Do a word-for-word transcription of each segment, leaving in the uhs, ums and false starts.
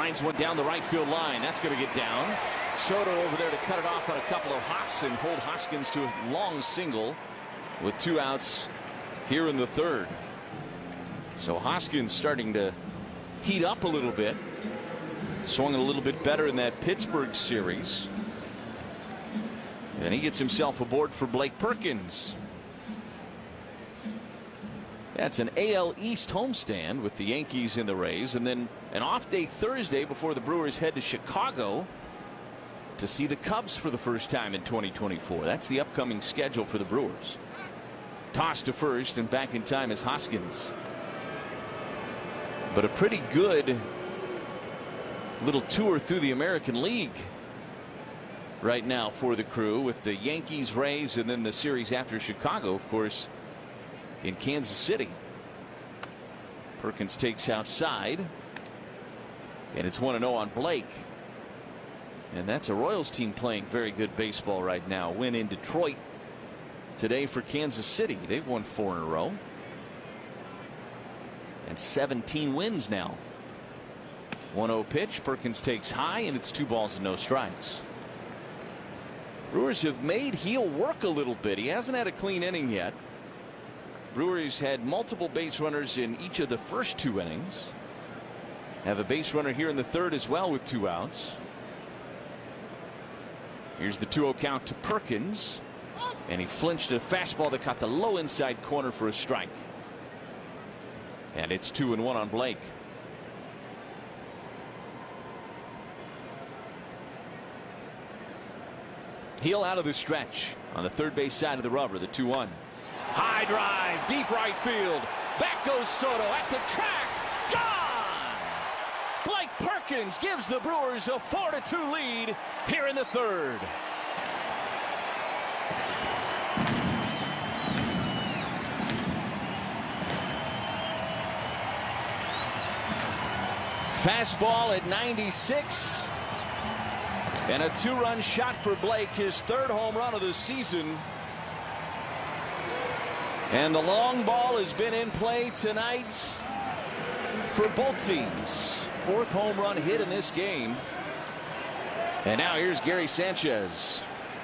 Lines one down the right field line. That's going to get down. Soto over there to cut it off on a couple of hops and hold Hoskins to a long single with two outs here in the third. So Hoskins starting to heat up a little bit. Swung a little bit better in that Pittsburgh series. And he gets himself aboard for Blake Perkins. That's an A L East homestand with the Yankees and the Rays, and then an off day Thursday before the Brewers head to Chicago to see the Cubs for the first time in twenty twenty-four. That's the upcoming schedule for the Brewers. Toss to first, and back in time is Hoskins. But a pretty good little tour through the American League right now for the Crew, with the Yankees, Rays, and then the series after Chicago, of course, in Kansas City. Perkins takes outside, and it's one and oh on Blake. And that's a Royals team playing very good baseball right now. Win in Detroit today for Kansas City. They've won four in a row and seventeen wins now. one oh pitch. Perkins takes high, and it's two balls and no strikes. Brewers have made Heel work a little bit. He hasn't had a clean inning yet. Brewers had multiple base runners in each of the first two innings. Have a base runner here in the third as well with two outs. Here's the two oh count to Perkins, and he flinched a fastball that caught the low inside corner for a strike. And it's two and one on Blake. Heel out of the stretch on the third base side of the rubber. The two one. High drive, deep right field. Back goes Soto at the track. Gone! Blake Perkins gives the Brewers a four to two lead here in the third. Fastball at ninety-six. And a two-run shot for Blake, his third home run of the season. And the long ball has been in play tonight for both teams. Fourth home run hit in this game. And now here's Gary Sanchez.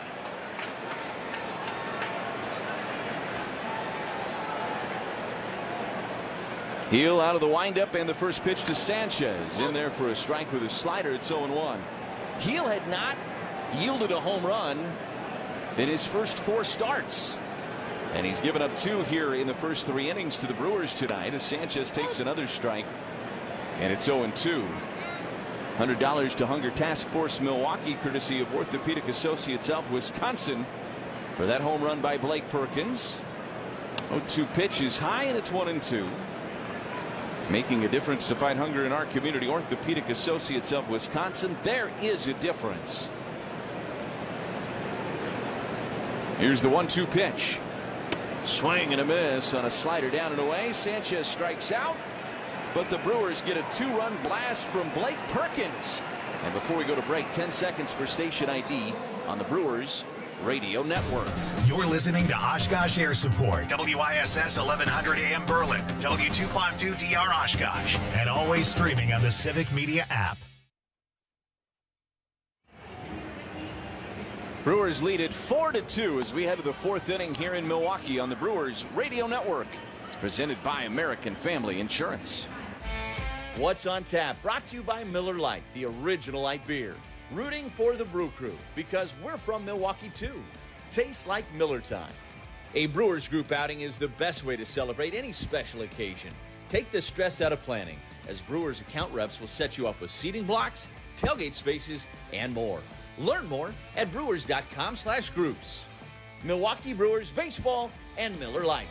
Heel out of the windup, and the first pitch to Sanchez. In there for a strike with a slider. It's oh and one. Heel had not yielded a home run in his first four starts. And he's given up two here in the first three innings to the Brewers tonight as Sanchez takes another strike. And it's oh and two. one hundred dollars to Hunger Task Force Milwaukee, courtesy of Orthopedic Associates of Wisconsin, for that home run by Blake Perkins. oh two pitch is high, and it's one and two. Making a difference to fight hunger in our community. Orthopedic Associates of Wisconsin. There is a difference. Here's the one two pitch. Swing and a miss on a slider down and away. Sanchez strikes out, but the Brewers get a two-run blast from Blake Perkins. And before we go to break, ten seconds for station I D on the Brewers Radio Network. You're listening to Oshkosh Air Support, W I S S eleven hundred A M Berlin, W two fifty-two D R Oshkosh, and always streaming on the Civic Media app. Brewers lead it four to two as we head to the fourth inning here in Milwaukee on the Brewers Radio Network. Presented by American Family Insurance. What's on tap? Brought to you by Miller Lite, the original light beer. Rooting for the Brew Crew because we're from Milwaukee too. Tastes like Miller time. A Brewers group outing is the best way to celebrate any special occasion. Take the stress out of planning, as Brewers account reps will set you up with seating blocks, tailgate spaces, and more. Learn more at brewers.com slash groups. Milwaukee Brewers baseball and Miller Lite.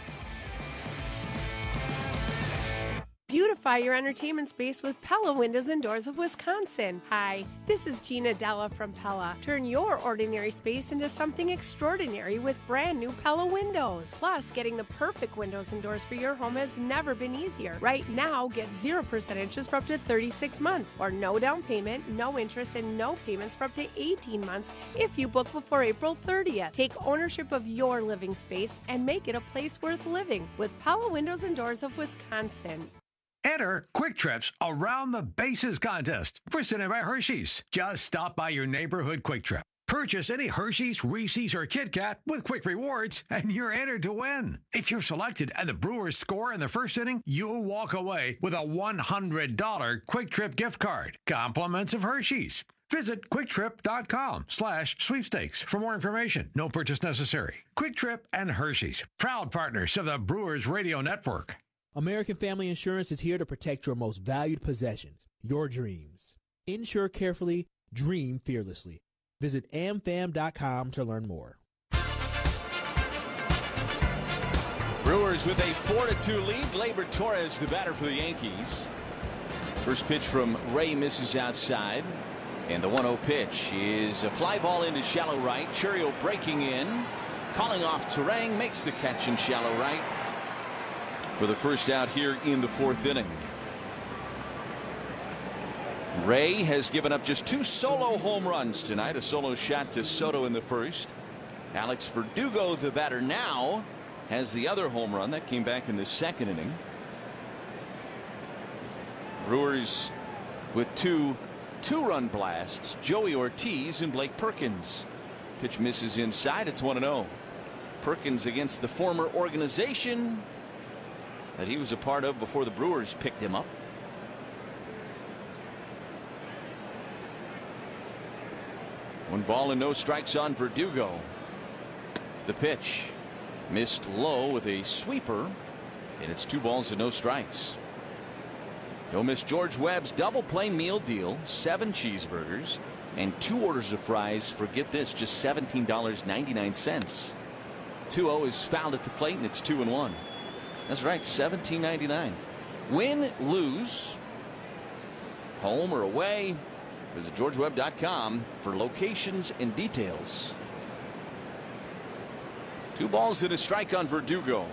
Beautify your entertainment space with Pella Windows and Doors of Wisconsin. Hi, this is Gina Della from Pella. Turn your ordinary space into something extraordinary with brand new Pella windows. Plus, getting the perfect windows and doors for your home has never been easier. Right now, get zero percent interest for up to thirty-six months, or no down payment, no interest, and no payments for up to eighteen months if you book before April thirtieth. Take ownership of your living space and make it a place worth living with Pella Windows and Doors of Wisconsin. Enter Quick Trip's Around the Bases contest presented by Hershey's. Just stop by your neighborhood Quick Trip. Purchase any Hershey's, Reese's, or Kit Kat with Quick Rewards, and you're entered to win. If you're selected and the Brewers score in the first inning, you'll walk away with a one hundred dollars Quick Trip gift card. Compliments of Hershey's. Visit quicktrip.com slash sweepstakes for more information. No purchase necessary. Quick Trip and Hershey's, proud partners of the Brewers Radio Network. American Family Insurance is here to protect your most valued possessions, your dreams. Insure carefully, dream fearlessly. Visit a m fam dot com to learn more. Brewers with a four to two lead. Gleyber Torres, the batter for the Yankees. First pitch from Ray misses outside. And the one oh pitch is a fly ball into shallow right. Chourio breaking in. Calling off Turang, makes the catch in shallow right for the first out here in the fourth inning. Ray has given up just two solo home runs tonight. A solo shot to Soto in the first. Alex Verdugo, the batter now, has the other home run that came back in the second inning. Brewers with two two-run blasts. Joey Ortiz and Blake Perkins. Pitch misses inside. It's one and oh. Perkins against the former organization that he was a part of before the Brewers picked him up. One ball and no strikes on Verdugo. The pitch missed low with a sweeper, and it's two balls and no strikes. Don't miss George Webb's double plain meal deal. Seven cheeseburgers and two orders of fries for, get this, just seventeen ninety-nine. two oh is fouled at the plate, and it's two and one. That's right, seventeen ninety-nine. Win, lose, home or away. Visit george webb dot com for locations and details. Two balls and a strike on Verdugo.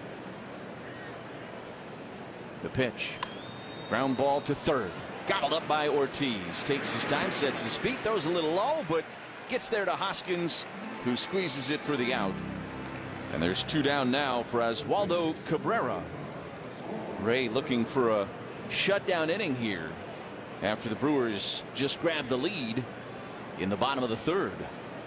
The pitch. Ground ball to third. Gobbled up by Ortiz. Takes his time, sets his feet, throws a little low, but gets there to Hoskins, who squeezes it for the out. And there's two down now for Oswaldo Cabrera. Ray looking for a shutdown inning here after the Brewers just grabbed the lead in the bottom of the third.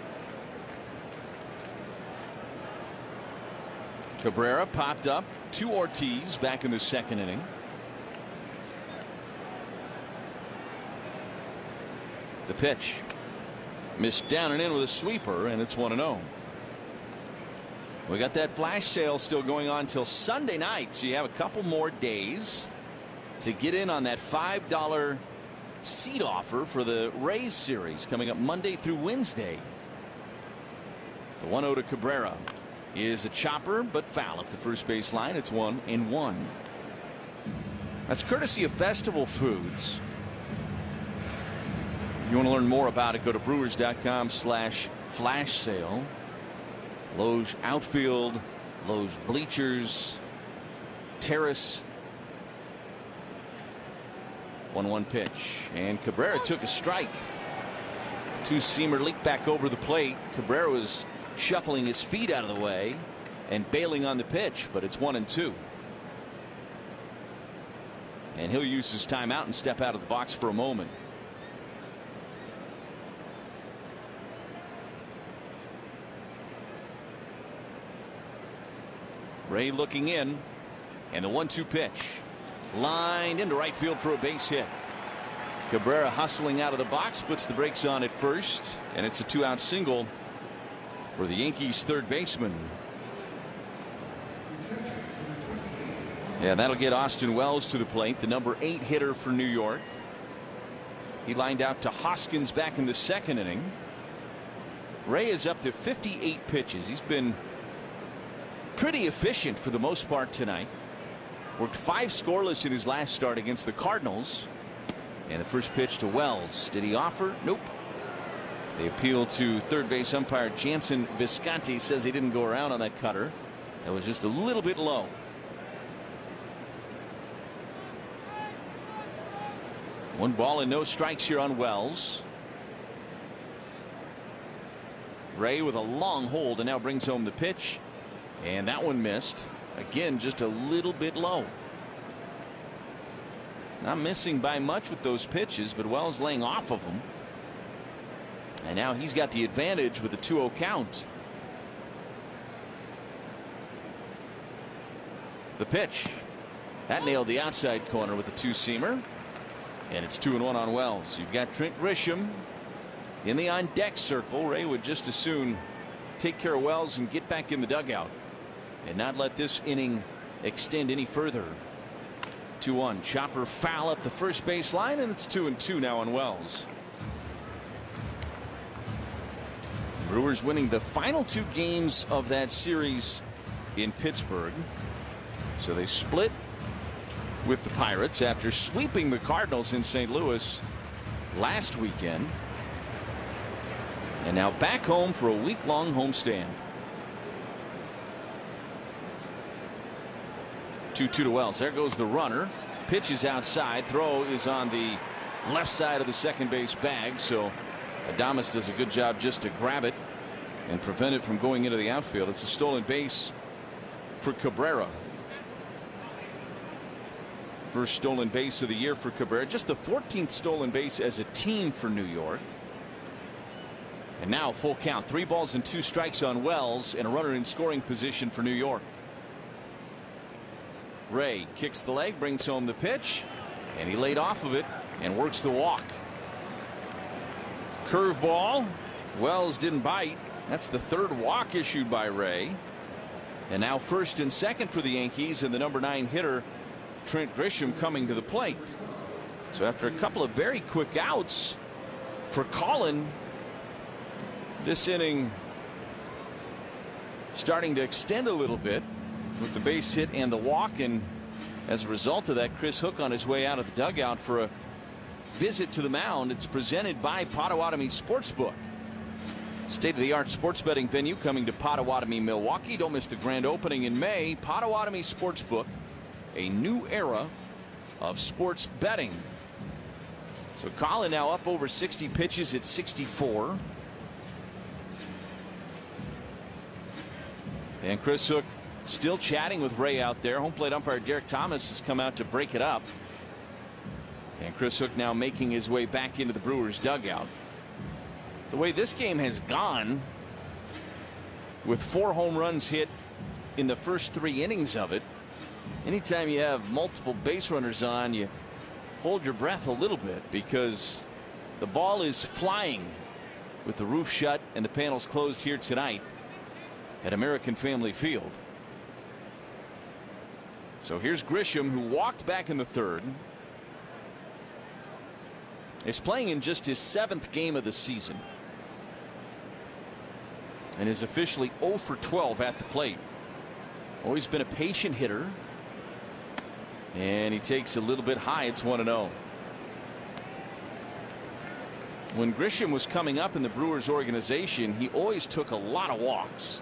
Cabrera popped up to Ortiz back in the second inning. The pitch missed down and in with a sweeper, and it's one and oh. We got that flash sale still going on till Sunday night, so you have a couple more days to get in on that five dollar seat offer for the Rays series coming up Monday through Wednesday. The one oh to Cabrera is a chopper, but foul at the first base line. It's one and one. That's courtesy of Festival Foods. You want to learn more about it, go to brewers dot com slash flash sale. Loge outfield, Loge bleachers, terrace. one one pitch, and Cabrera took a strike. Two-seamer leaked back over the plate. Cabrera was shuffling his feet out of the way and bailing on the pitch, but it's one and two. And he'll use his timeout and step out of the box for a moment. Ray looking in, and the one two pitch lined into right field for a base hit. Cabrera hustling out of the box, puts the brakes on at first, and it's a two-out single for the Yankees third baseman. Yeah, that'll get Austin Wells to the plate, the number eight hitter for New York. He lined out to Hoskins back in the second inning. Ray is up to fifty-eight pitches. He's been pretty efficient for the most part tonight. Worked five scoreless in his last start against the Cardinals. And the first pitch to Wells. Did he offer? Nope. They appeal to third base umpire Jansen Visconti. Says he didn't go around on that cutter. That was just a little bit low. One ball and no strikes here on Wells. Ray with a long hold and now brings home the pitch. And that one missed. Again, just a little bit low. Not missing by much with those pitches, but Wells laying off of them. And now he's got the advantage with a two oh count. The pitch. That nailed the outside corner with the two-seamer. And it's two and one on Wells. You've got Trent Grisham in the on-deck circle. Ray would just as soon take care of Wells and get back in the dugout and not let this inning extend any further. two one. Chopper foul up the first base line, and it's two and two now on Wells. Brewers winning the final two games of that series in Pittsburgh. So they split with the Pirates after sweeping the Cardinals in Saint Louis last weekend. And now back home for a week-long homestand. two two to Wells. There goes the runner. Pitch is outside. Throw is on the left side of the second base bag. So Adames does a good job just to grab it and prevent it from going into the outfield. It's a stolen base for Cabrera. First stolen base of the year for Cabrera. Just the fourteenth stolen base as a team for New York. And now full count. Three balls and two strikes on Wells and a runner in scoring position for New York. Ray kicks the leg, brings home the pitch, and he laid off of it and works the walk. Curveball. Wells didn't bite. That's the third walk issued by Ray. And now first and second for the Yankees, and the number nine hitter Trent Grisham coming to the plate. So after a couple of very quick outs for Colin, this inning starting to extend a little bit with the base hit and the walk, and as a result of that, Chris Hook on his way out of the dugout for a visit to the mound. It's presented by Potawatomi Sportsbook, state-of-the-art sports betting venue coming to Potawatomi, Milwaukee. Don't miss the grand opening in May. Potawatomi Sportsbook, a new era of sports betting. So Colin now up over sixty pitches at sixty-four. And Chris Hook still chatting with Ray out there. Home plate umpire Derek Thomas has come out to break it up. And Chris Hook now making his way back into the Brewers dugout. The way this game has gone, with four home runs hit in the first three innings of it, anytime you have multiple base runners on, you hold your breath a little bit, because the ball is flying with the roof shut and the panels closed here tonight at American Family Field. So here's Grisham, who walked back in the third. Is playing in just his seventh game of the season and is officially oh for twelve at the plate. Always been a patient hitter, and he takes a little bit high. It's one and oh. When Grisham was coming up in the Brewers organization, he always took a lot of walks,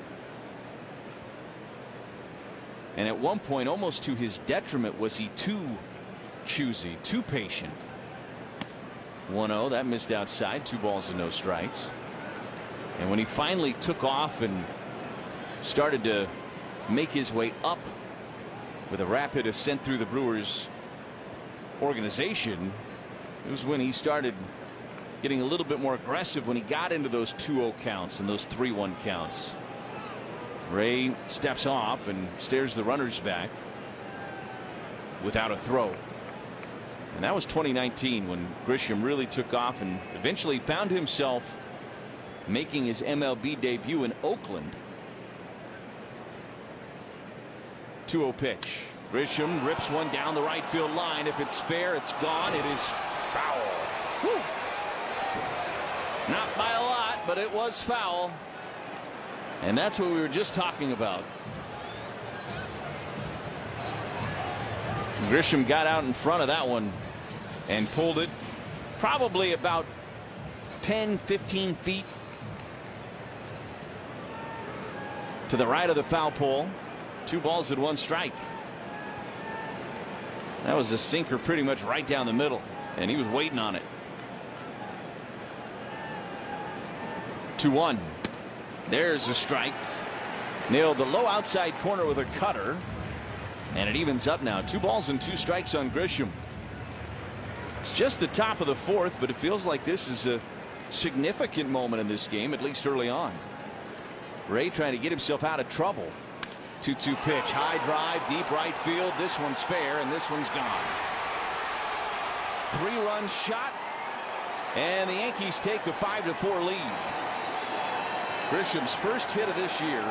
and at one point, almost to his detriment, was he too choosy, too patient. one oh, that missed outside. Two balls and no strikes. And when he finally took off and started to make his way up with a rapid ascent through the Brewers organization, it was when he started getting a little bit more aggressive, when he got into those two oh counts and those three one counts. Ray steps off and stares the runners back without a throw. And that was twenty nineteen, when Grisham really took off and eventually found himself making his M L B debut in Oakland. two oh pitch. Grisham rips one down the right field line. If it's fair, it's gone. It is foul. Whew. Not by a lot, but it was foul. And that's what we were just talking about. Grisham got out in front of that one and pulled it probably about ten, fifteen feet to the right of the foul pole. Two balls and one strike. That was a sinker pretty much right down the middle, and he was waiting on it. two one. There's a strike. Nailed the low outside corner with a cutter. And it evens up now. Two balls and two strikes on Grisham. It's just the top of the fourth, but it feels like this is a significant moment in this game, at least early on. Ray trying to get himself out of trouble. two two pitch, high drive, deep right field. This one's fair, and this one's gone. Three-run shot, and the Yankees take a five to four lead. Grisham's first hit of this year,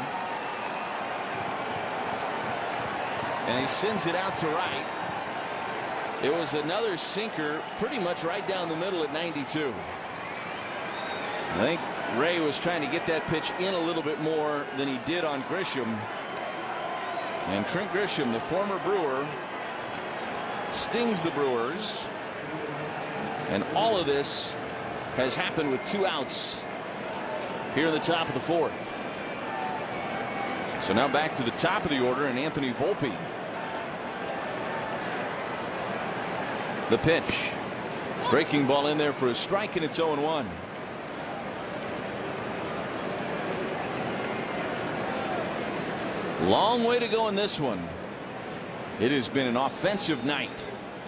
and he sends it out to right. It was another sinker, pretty much right down the middle at ninety-two. I think Ray was trying to get that pitch in a little bit more than he did on Grisham. And Trent Grisham, the former Brewer, stings the Brewers. And all of this has happened with two outs here in the top of the fourth. So now back to the top of the order, and Anthony Volpe. The pitch. Breaking ball in there for a strike, and it's oh and one. Long way to go in this one. It has been an offensive night.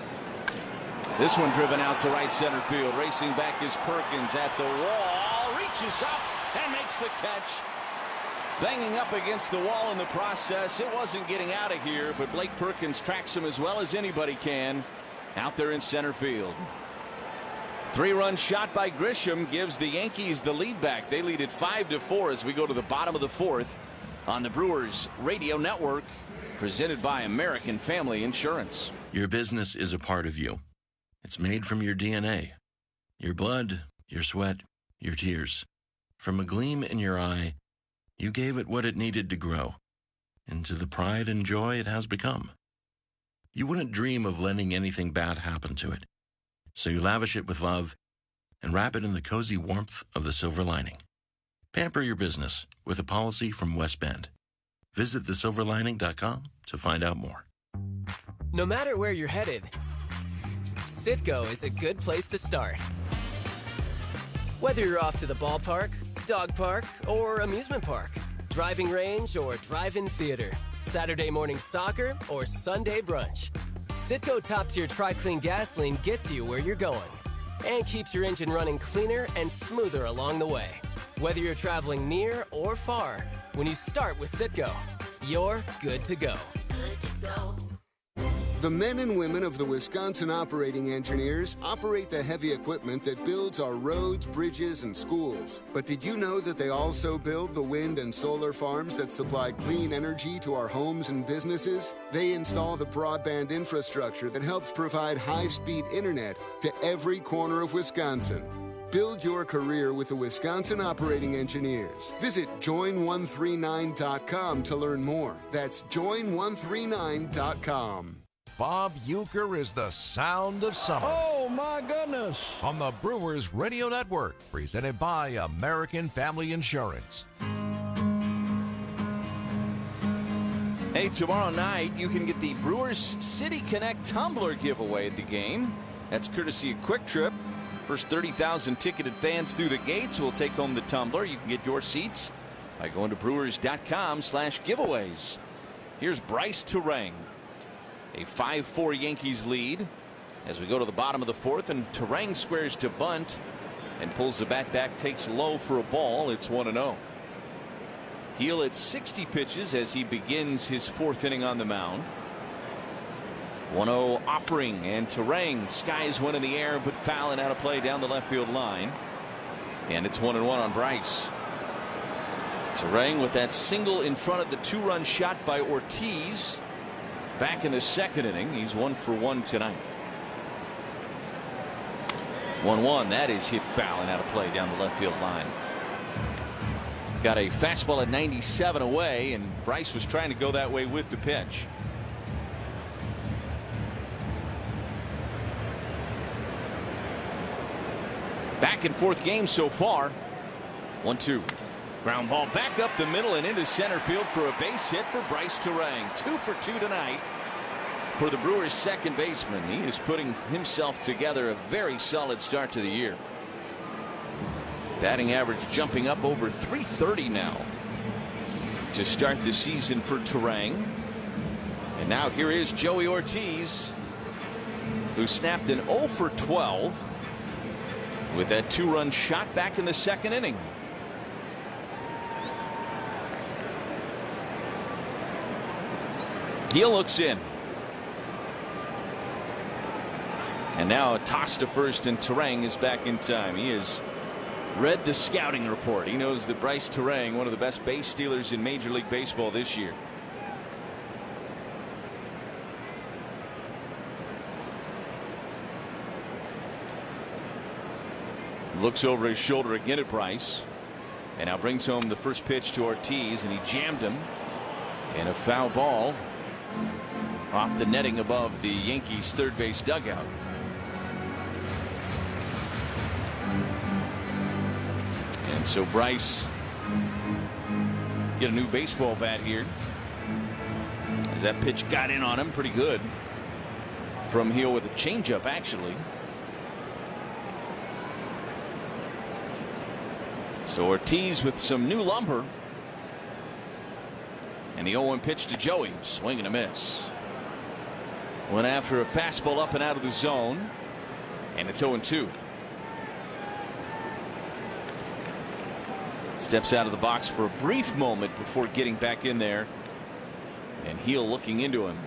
This one driven out to right center field. Racing back is Perkins at the wall. Reaches up and makes the catch. Banging up against the wall in the process. It wasn't getting out of here, but Blake Perkins tracks him as well as anybody can out there in center field. Three-run shot by Grisham gives the Yankees the lead back. They lead it five to four as we go to the bottom of the fourth on the Brewers Radio Network, presented by American Family Insurance. Your business is a part of you. It's made from your D N A, your blood, your sweat, your tears. From a gleam in your eye, you gave it what it needed to grow, into the pride and joy it has become. You wouldn't dream of letting anything bad happen to it, so you lavish it with love and wrap it in the cozy warmth of the silver lining. Pamper your business with a policy from West Bend. Visit the silver lining dot com to find out more. No matter where you're headed, Citgo is a good place to start. Whether you're off to the ballpark, dog park, or amusement park, driving range or drive-in theater, Saturday morning soccer or Sunday brunch, Citgo top-tier Tri-Clean gasoline gets you where you're going and keeps your engine running cleaner and smoother along the way. Whether you're traveling near or far, when you start with Citgo, you're good to go. Good to go. The men and women of the Wisconsin Operating Engineers operate the heavy equipment that builds our roads, bridges, and schools. But did you know that they also build the wind and solar farms that supply clean energy to our homes and businesses? They install the broadband infrastructure that helps provide high-speed internet to every corner of Wisconsin. Build your career with the Wisconsin Operating Engineers. Visit join one three nine dot com to learn more. That's join one three nine dot com. Bob Uecker is the sound of summer. Oh, my goodness. On the Brewers Radio Network, presented by American Family Insurance. Hey, tomorrow night you can get the Brewers City Connect Tumbler giveaway at the game. That's courtesy of Quick Trip. First thirty thousand ticketed fans through the gates will take home the tumbler. You can get your seats by going to brewers dot com slash giveaways. Here's Bryce Turang. A five four Yankees lead as we go to the bottom of the fourth, and Turang squares to bunt and pulls the bat back, takes low for a ball. It's one and oh. Heel at sixty pitches as he begins his fourth inning on the mound. one oh offering, and Turang skies one in the air but foul and out of play down the left field line. And it's one and one on Bryce. Turang with that single in front of the two-run shot by Ortiz. Back in the second inning, he's one for one tonight. one one, that is hit foul and out of play down the left field line. Got a fastball at ninety-seven away, and Bryce was trying to go that way with the pitch. Back and forth game so far. one two. Ground ball back up the middle and into center field for a base hit for Bryce Turang. Two for two tonight for the Brewers' second baseman. He is putting himself together a very solid start to the year. Batting average jumping up over three thirty now to start the season for Turang. And now here is Joey Ortiz. who snapped an oh for twelve with that two-run shot back in the second inning. He looks in. And now a toss to first, and Turang is back in time. He has read the scouting report. He knows that Bryce Turang, one of the best base stealers in Major League Baseball this year. Looks over his shoulder again at Bryce, and now brings home the first pitch to Ortiz, and he jammed him in a foul ball off the netting above the Yankees third base dugout. And so Bryce get a new baseball bat here as that pitch got in on him pretty good from Heel with a changeup actually. So Ortiz with some new lumber, and the oh one pitch to Joey, swing and a miss. Went after a fastball up and out of the zone, and it's oh and two. Steps out of the box for a brief moment before getting back in there, and Heel looking into him.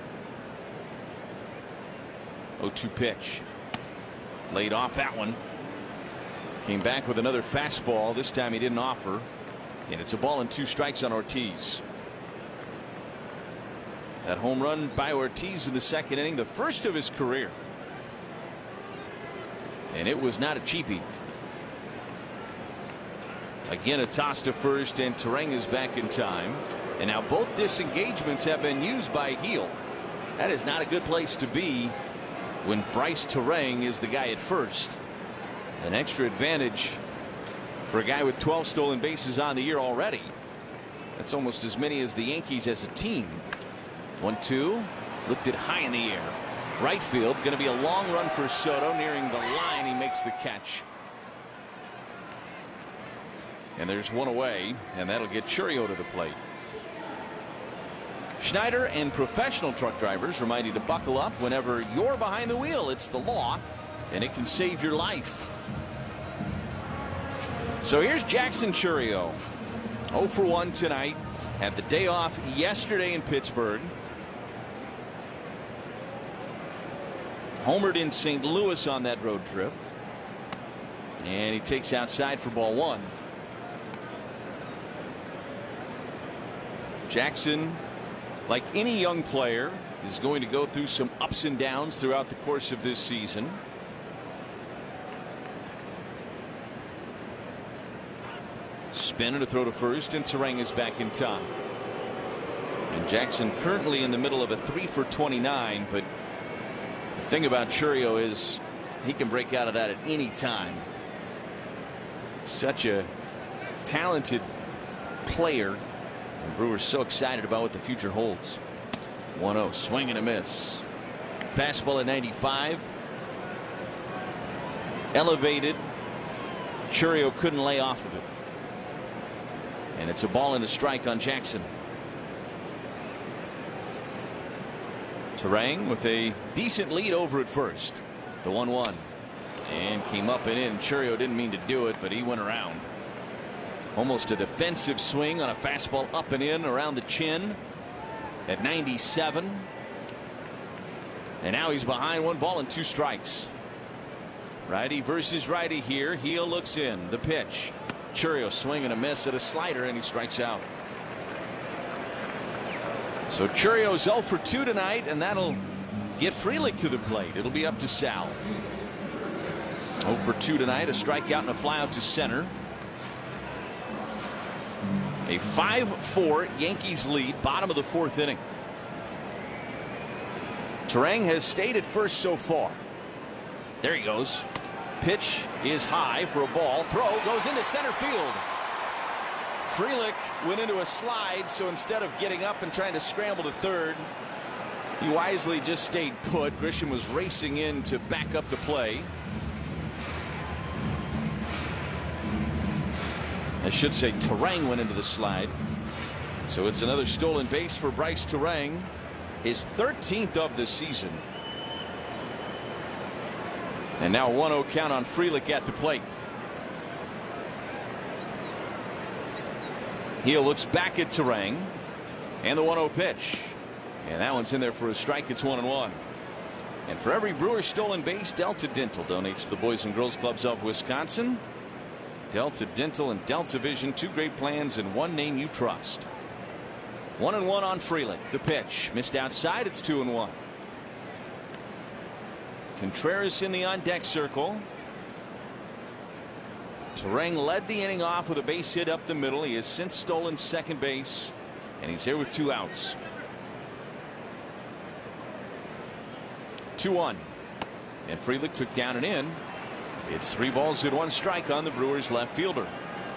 oh two pitch. Laid off that one. Came back with another fastball. This time he didn't offer, and it's a ball and two strikes on Ortiz. That home run by Ortiz in the second inning, the first of his career, and it was not a cheapie. Again, a toss to first, and Turang is back in time, and now both disengagements have been used by Heel. That is not a good place to be when Bryce Turang is the guy at first. An extra advantage for a guy with twelve stolen bases on the year already. That's almost as many as the Yankees as a team. one two, lifted high in the air. Right field, going to be a long run for Soto. Nearing the line, he makes the catch. And there's one away, and that'll get Chourio to the plate. Schneider and professional truck drivers remind you to buckle up whenever you're behind the wheel. It's the law, and it can save your life. So here's Jackson Chourio, oh for one tonight. Had the day off yesterday in Pittsburgh. Homered in Saint Louis on that road trip, and he takes outside for ball one. Jackson, like any young player, is going to go through some ups and downs throughout the course of this season. Spin and a throw to first, and Turang is back in time. And Jackson currently in the middle of a three for twenty-nine, but the thing about Chourio is he can break out of that at any time. Such a talented player, and Brewers so excited about what the future holds. one oh, swing and a miss. Fastball at ninety-five. Elevated. Chourio couldn't lay off of it. And it's a ball and a strike on Jackson. Turang with a decent lead over at first. The one one. And came up and in. Chourio didn't mean to do it, but he went around. Almost a defensive swing on a fastball up and in around the chin at ninety-seven. And now he's behind, one ball and two strikes. Righty versus righty here. Heel looks in. The pitch. Chourio swing and a miss at a slider, and he strikes out. So Chourio's oh for two tonight, and that'll get Frelick to the plate. It'll be up to Sal. oh for two tonight, a strikeout and a flyout to center. A five four Yankees lead, bottom of the fourth inning. Turang has stayed at first so far. There he goes. Pitch is high for a ball. Throw goes into center field. Frelick went into a slide, so instead of getting up and trying to scramble to third, he wisely just stayed put. Grisham was racing in to back up the play. I should say Turang went into the slide. So it's another stolen base for Bryce Turang, his thirteenth of the season. And now one oh count on Frelick at the plate. Heel looks back at Turang. And the one oh pitch. And that one's in there for a strike. It's one and one. And for every Brewer stolen base, Delta Dental donates to the Boys and Girls Clubs of Wisconsin. Delta Dental and Delta Vision, two great plans and one name you trust. One and one on Frelick. The pitch missed outside. It's two and one. Contreras in the on deck circle. Turang led the inning off with a base hit up the middle. He has since stolen second base, and he's here with two outs. two one. And Frelick took down and in. It's three balls and one strike on the Brewers left fielder.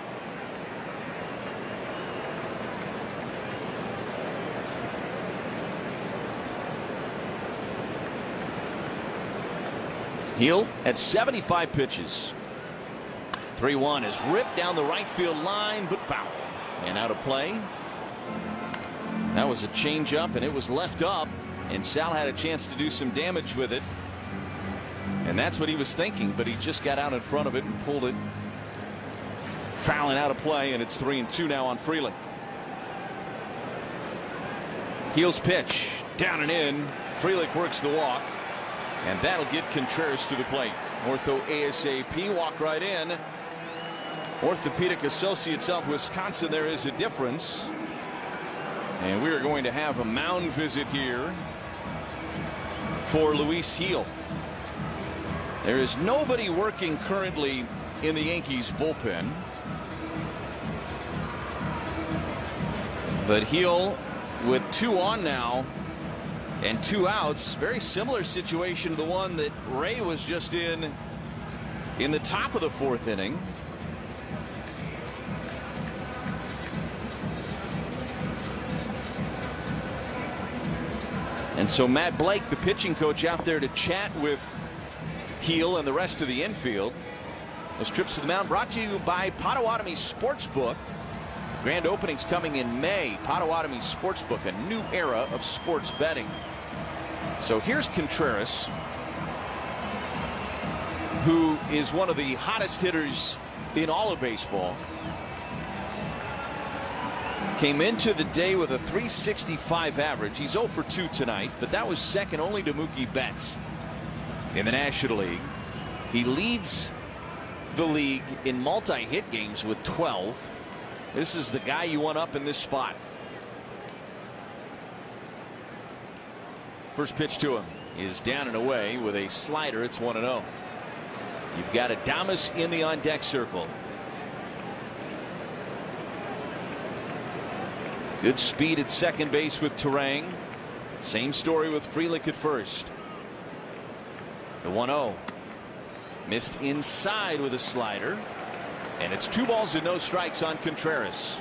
Heel at seventy-five pitches. three one is ripped down the right field line, but foul. And out of play. That was a changeup, and it was left up. And Sal had a chance to do some damage with it. And that's what he was thinking, but he just got out in front of it and pulled it. Foul and out of play, and it's three and two now on Frelick. Heel's pitch down and in. Frelick works the walk, and that'll get Contreras to the plate. Ortho ASAP, walk right in. Orthopedic Associates of Wisconsin, there is a difference. And we are going to have a mound visit here for Luis Heel. There is nobody working currently in the Yankees bullpen. But Heel with two on now and two outs. Very similar situation to the one that Ray was just in in the top of the fourth inning. And so Matt Blake, the pitching coach, out there to chat with Heel and the rest of the infield. Those trips to the mound brought to you by Potawatomi Sportsbook. Grand openings coming in May. Potawatomi Sportsbook, a new era of sports betting. So here's Contreras, who is one of the hottest hitters in all of baseball. Came into the day with a three sixty-five average. He's oh for two tonight, but that was second only to Mookie Betts in the National League. He leads the league in multi-hit games with twelve. This is the guy you want up in this spot. First pitch to him is down and away with a slider. It's one and oh. You've got Adames in the on deck circle. Good speed at second base with Turang. Same story with Frelick at first. The one oh. Missed inside with a slider. And it's two balls and no strikes on Contreras.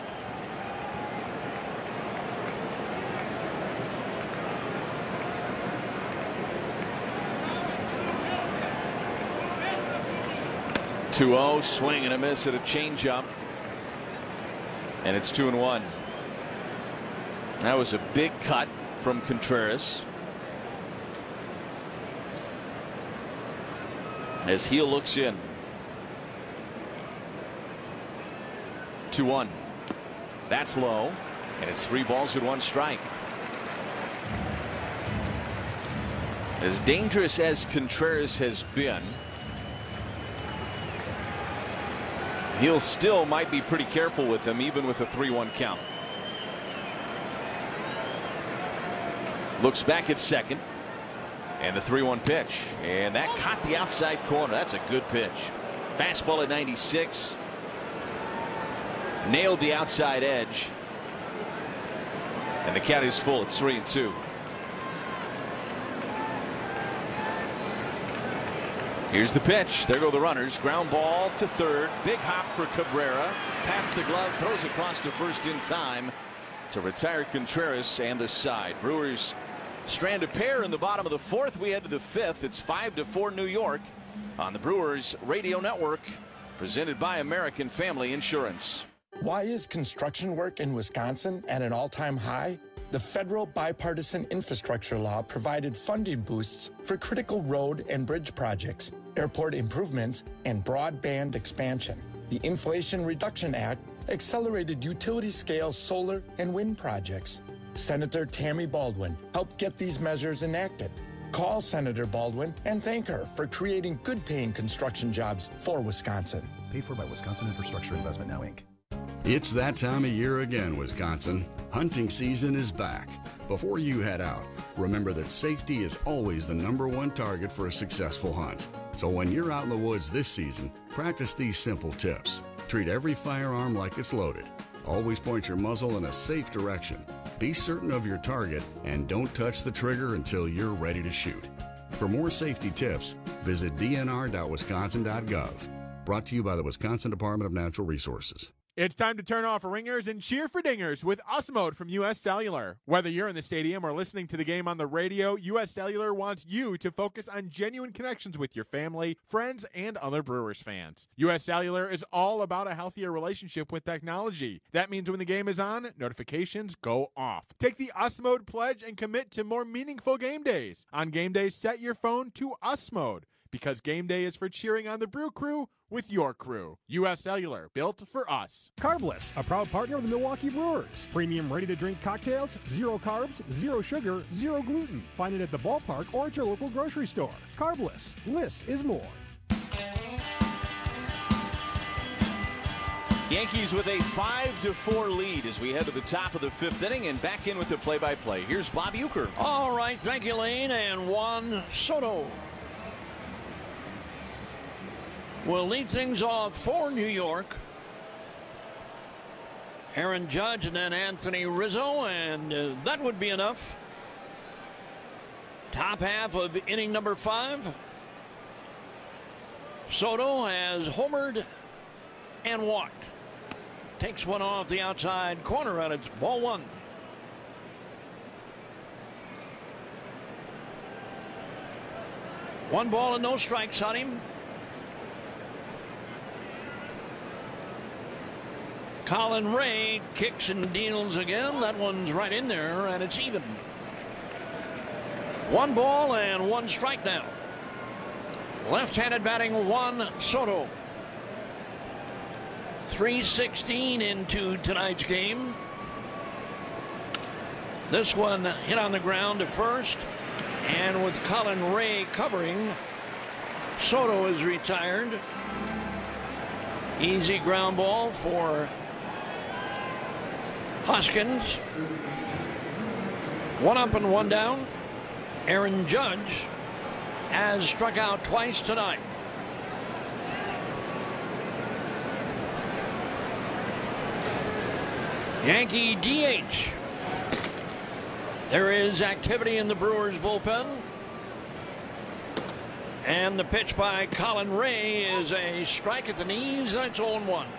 two oh, swing and a miss at a changeup. And it's two and one. That was a big cut from Contreras. As Heel looks in. two one. That's low. And it's three balls and one strike. As dangerous as Contreras has been, Heel still might be pretty careful with him, even with a three one count. Looks back at second. And the three one pitch. And that caught the outside corner. That's a good pitch. Fastball at ninety-six. Nailed the outside edge. And the count is full. It's three and two. Here's the pitch. There go the runners. Ground ball to third. Big hop for Cabrera. Pats the glove. Throws across to first in time to retire Contreras and the side. Brewers strand a pair in the bottom of the fourth. We head to the fifth. It's five to four New York on the Brewers Radio Network, presented by American Family Insurance. Why is construction work in Wisconsin at an all-time high? The federal bipartisan infrastructure law provided funding boosts for critical road and bridge projects, airport improvements, and broadband expansion. The Inflation Reduction Act accelerated utility-scale solar and wind projects. Senator Tammy Baldwin helped get these measures enacted. Call Senator Baldwin and thank her for creating good-paying construction jobs for Wisconsin. Paid for by Wisconsin Infrastructure Investment Now, Incorporated. It's that time of year again, Wisconsin. Hunting season is back. Before you head out, remember that safety is always the number one target for a successful hunt. So when you're out in the woods this season, practice these simple tips. Treat every firearm like it's loaded. Always point your muzzle in a safe direction. Be certain of your target and don't touch the trigger until you're ready to shoot. For more safety tips, visit d n r dot wisconsin dot gov. Brought to you by the Wisconsin Department of Natural Resources. It's time to turn off ringers and cheer for dingers with U S Mode from U S Cellular. Whether you're in the stadium or listening to the game on the radio, U S Cellular wants you to focus on genuine connections with your family, friends, and other Brewers fans. U S Cellular is all about a healthier relationship with technology. That means when the game is on, notifications go off. Take the U S Mode pledge and commit to more meaningful game days. On game days, set your phone to U S Mode, because game day is for cheering on the Brew Crew with your crew. U S Cellular, built for us. Carbless, a proud partner of the Milwaukee Brewers. Premium ready-to-drink cocktails, zero carbs, zero sugar, zero gluten. Find it at the ballpark or at your local grocery store. Carbless, less is more. Yankees with a five to four lead as we head to the top of the fifth inning, and back in with the play-by-play. Here's Bob Uecker. All right, thank you, Lane, and Juan Soto will lead things off for New York. Aaron Judge and then Anthony Rizzo, and uh, that would be enough. Top half of inning number five. Soto has homered and walked. Takes one off the outside corner, and it's ball one. One ball and no strikes on him. Colin Ray kicks and deals again. That one's right in there, and it's even. One ball and one strike now. Left-handed batting Juan Soto. three sixteen into tonight's game. This one hit on the ground at first, and with Colin Ray covering, Soto is retired. Easy ground ball for Hoskins. One up and one down. Aaron Judge has struck out twice tonight. Yankee D H. There is activity in the Brewers bullpen. And the pitch by Colin Ray is a strike at the knees, and it's oh one.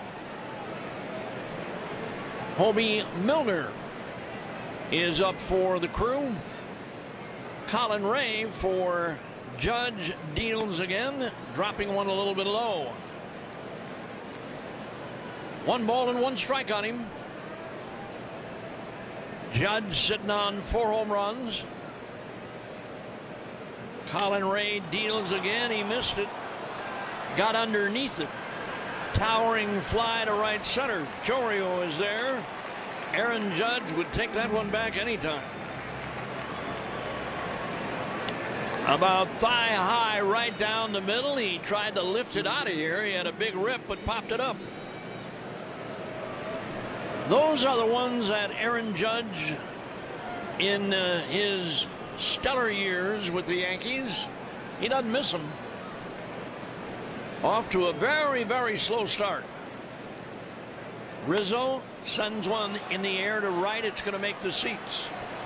Hobie Milner is up for the Crew. Colin Ray for Judge deals again, dropping one a little bit low. One ball and one strike on him. Judge sitting on four home runs. Colin Ray deals again. He missed it. Got underneath it. Towering fly to right center. Chourio is there. Aaron Judge would take that one back anytime. About thigh high right down the middle. He tried to lift it out of here. He had a big rip but popped it up. Those are the ones that Aaron Judge in uh, his stellar years with the Yankees, he doesn't miss them. Off to a very, very slow start. Rizzo sends one in the air to right. It's going to make the seats.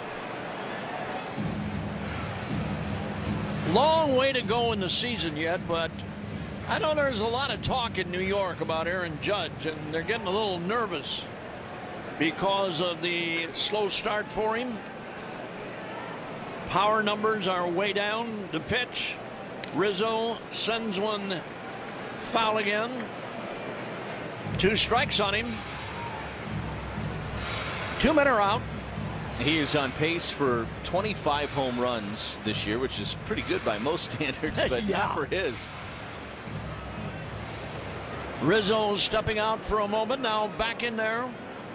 Long way to go in the season yet, but I know there's a lot of talk in New York about Aaron Judge, and they're getting a little nervous because of the slow start for him. Power numbers are way down. The pitch, Rizzo sends one foul again. Two strikes on him. Two men are out. He is on pace for twenty-five home runs this year, which is pretty good by most standards, but yeah. not for his. Rizzo stepping out for a moment, now back in there.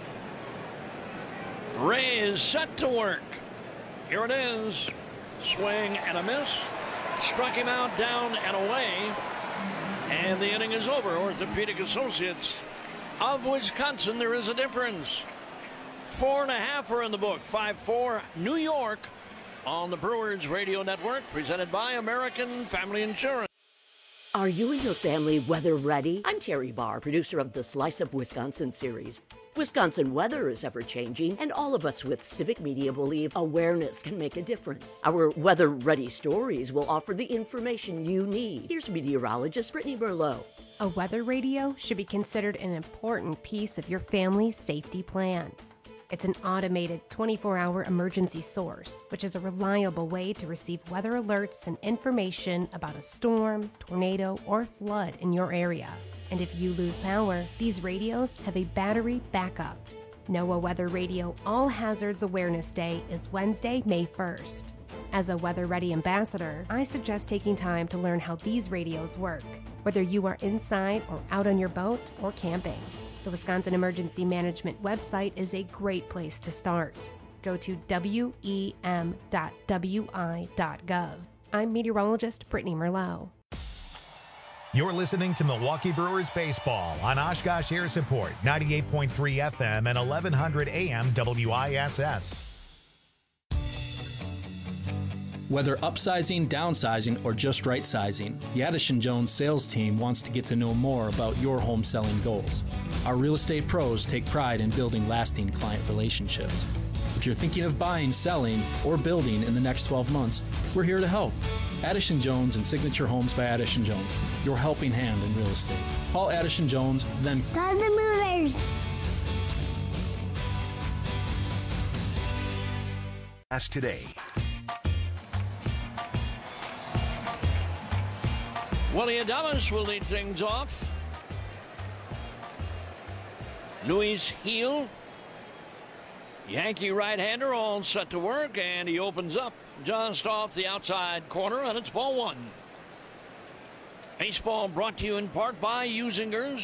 Ray is set to work. Here it is. Swing and a miss. Struck him out, down and away. And the inning is over. Orthopedic Associates of Wisconsin, there is a difference. Four and a half are in the book. five four New York on the Brewers Radio Network, presented by American Family Insurance. Are you and your family weather ready? I'm Terry Barr, producer of the Slice of Wisconsin series. Wisconsin weather is ever-changing, and all of us with Civic Media believe awareness can make a difference. Our weather-ready stories will offer the information you need. Here's meteorologist Brittany Merlot. A weather radio should be considered an important piece of your family's safety plan. It's an automated twenty-four hour emergency source, which is a reliable way to receive weather alerts and information about a storm, tornado, or flood in your area. And if you lose power, these radios have a battery backup. NOAA Weather Radio All Hazards Awareness Day is Wednesday, May first. As a weather-ready ambassador, I suggest taking time to learn how these radios work, whether you are inside or out on your boat or camping. The Wisconsin Emergency Management website is a great place to start. Go to W E M dot W I dot gov. I'm meteorologist Brittany Merlot. You're listening to Milwaukee Brewers baseball on Oshkosh Air Support, ninety-eight point three F M and eleven hundred A M W I S S. Whether upsizing, downsizing, or just right sizing, the Addison Jones sales team wants to get to know more about your home selling goals. Our real estate pros take pride in building lasting client relationships. If you're thinking of buying, selling, or building in the next twelve months, we're here to help. Addison Jones and Signature Homes by Addison Jones, your helping hand in real estate. Call Addison Jones, then call the movers. Ask today. Willie Adames will lead things off. Luis Gil, Yankee right-hander, all set to work, and he opens up just off the outside corner, and it's ball one. Baseball brought to you in part by Usingers.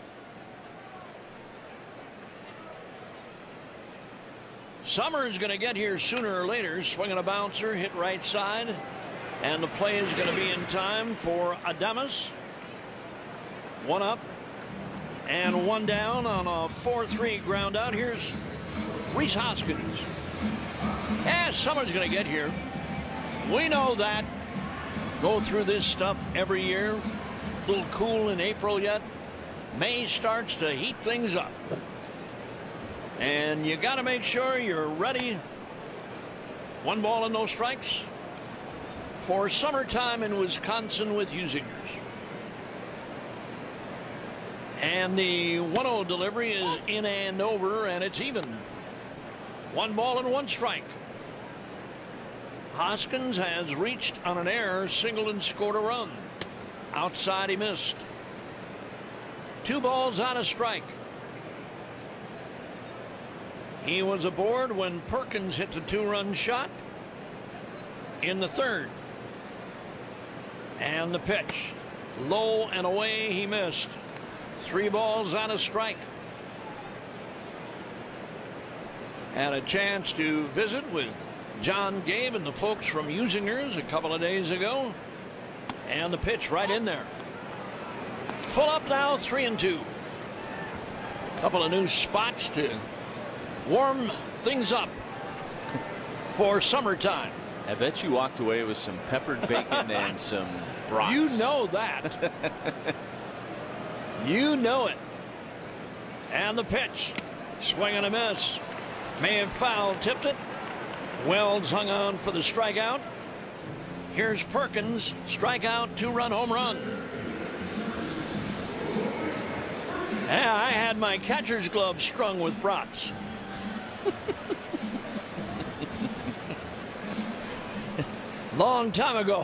Summer's going to get here sooner or later. Swinging a bouncer, hit right side. And the play is going to be in time for Adames. One up and one down on a four three ground out. Here's Rhys Hoskins. Yeah, summer's going to get here. We know that. Go through this stuff every year. A little cool in April yet. May starts to heat things up. And you got to make sure you're ready. One ball and no strikes for summertime in Wisconsin with Usingers. And the one oh delivery is in and over, and it's even. One ball and one strike. Hoskins has reached on an error, singled and scored a run. Outside he missed. Two balls on a strike. He was aboard when Perkins hit the two-run shot in the third. And the pitch. Low and away, he missed. Three balls on a strike. Had a chance to visit with John Gabe and the folks from Usingers a couple of days ago. And the pitch right in there. Full up now, three and two. Couple of new spots to warm things up for summertime. I bet you walked away with some peppered bacon and some brats. You know that. You know it. And the pitch. Swing and a miss. May have foul tipped it. Wells hung on for the strikeout. Here's Perkins. Strikeout, two-run home run. Yeah, I had my catcher's glove strung with brats. Long time ago.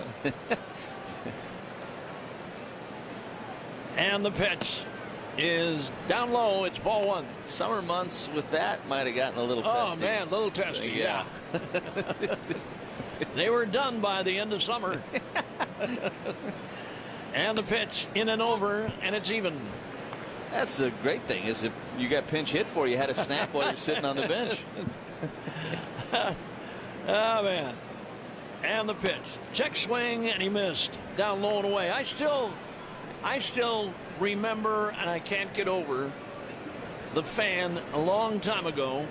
And the pitch is down low. It's ball one. Summer months with that might have gotten a little testy. Oh, man, a little testy, yeah. yeah. They were done by the end of summer. And the pitch in and over, and it's even. That's the great thing is if you got pinch hit for, you had a snap while you're sitting on the bench. Oh, man. And the pitch. Check swing, and he missed. Down low and away. I still, I still remember, and I can't get over, the fan a long time ago.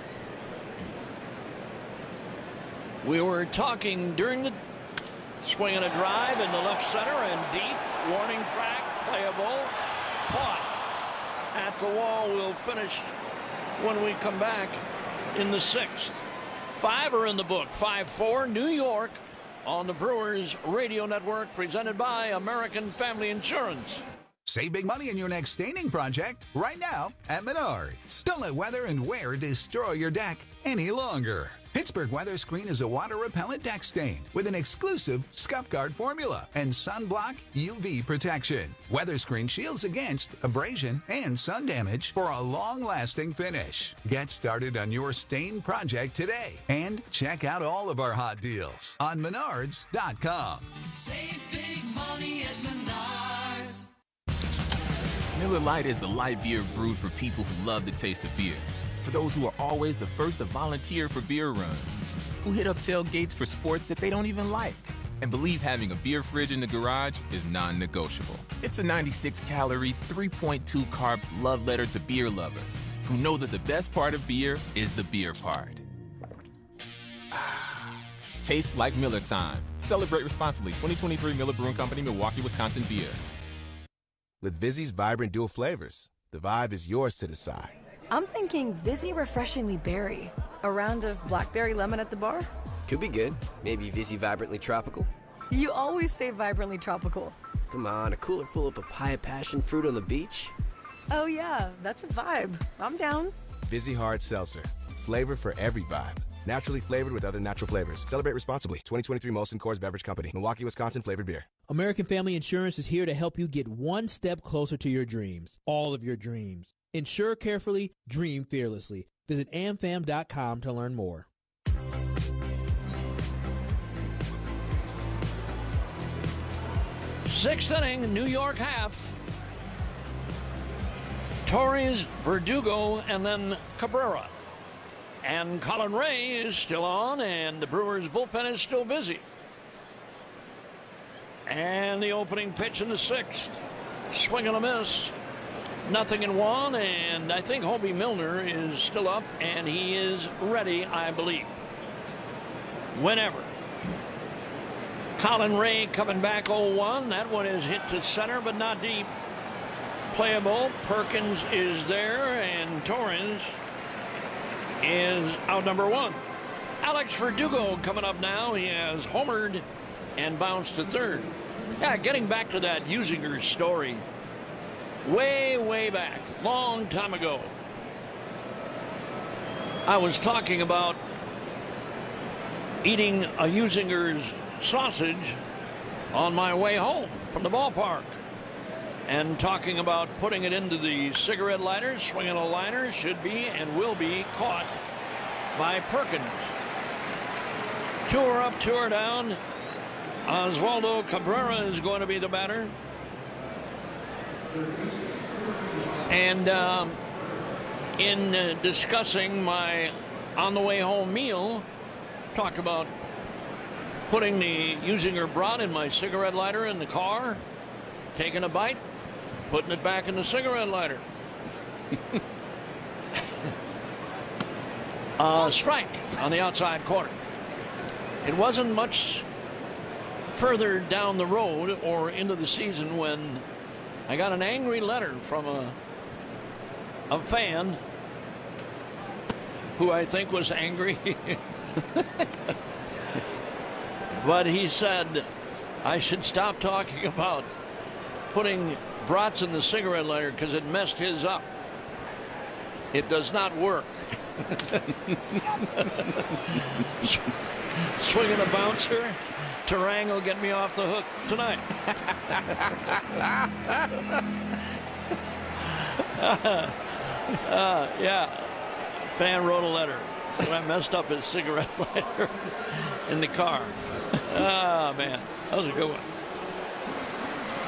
We were talking during the swing and a drive in the left center and deep. Warning track, playable, caught at the wall. We'll finish when we come back in the sixth. Five are in the book. five four, New York on the Brewers Radio Network, presented by American Family Insurance. Save big money in your next staining project right now at Menards. Don't let weather and wear destroy your deck any longer. Pittsburgh Weather Screen is a water-repellent deck stain with an exclusive Scuff Guard formula and sunblock U V protection. Weather Screen shields against abrasion and sun damage for a long-lasting finish. Get started on your stain project today and check out all of our hot deals on Menards dot com. Save big money at Menards. Miller Lite is the light beer brewed for people who love the taste of beer. For those who are always the first to volunteer for beer runs, who hit up tailgates for sports that they don't even like, and believe having a beer fridge in the garage is non-negotiable. It's a ninety-six calorie, three point two carb love letter to beer lovers who know that the best part of beer is the beer part. Tastes like Miller time. Celebrate responsibly. twenty twenty-three Miller Brewing Company, Milwaukee, Wisconsin beer. With Vizzy's vibrant dual flavors, the vibe is yours to decide. I'm thinking Vizzy Refreshingly Berry. A round of blackberry lemon at the bar? Could be good. Maybe Vizzy Vibrantly Tropical. You always say vibrantly tropical. Come on, a cooler full of papaya passion fruit on the beach? Oh yeah, that's a vibe. I'm down. Vizzy Hard Seltzer. Flavor for every vibe. Naturally flavored with other natural flavors. Celebrate responsibly. twenty twenty-three Molson Coors Beverage Company. Milwaukee, Wisconsin flavored beer. American Family Insurance is here to help you get one step closer to your dreams. All of your dreams. Insure carefully, dream fearlessly. Visit A M fam dot com to learn more. Sixth inning, New York half. Torres, Verdugo, and then Cabrera. And Colin Ray is still on, and the Brewers' bullpen is still busy. And the opening pitch in the sixth. Swing and a miss. Nothing in one, and I think Hobie Milner is still up, and he is ready, I believe. Whenever. Colin Ray coming back oh one. That one is hit to center, but not deep. Playable. Perkins is there, and Torres is out number one. Alex Verdugo coming up now. He has homered and bounced to third. Yeah, getting back to that Usinger story. Way, way back, long time ago, I was talking about eating a Usinger's sausage on my way home from the ballpark and talking about putting it into the cigarette lighter. Swinging a liner should be and will be caught by Perkins. Two are up, two are down. Oswaldo Cabrera is going to be the batter. And um, in uh, discussing my on the way home meal, talked about putting the Usinger brat in my cigarette lighter in the car, taking a bite, putting it back in the cigarette lighter. uh, strike on the outside corner. It wasn't much further down the road or into the season when I got an angry letter from a, a fan who I think was angry. But he said I should stop talking about putting brats in the cigarette lighter because it messed his up. It does not work. Swinging a bouncer. Terang will get me off the hook tonight. uh, yeah, fan wrote a letter. So I messed up his cigarette lighter in the car. Ah, man, that was a good one.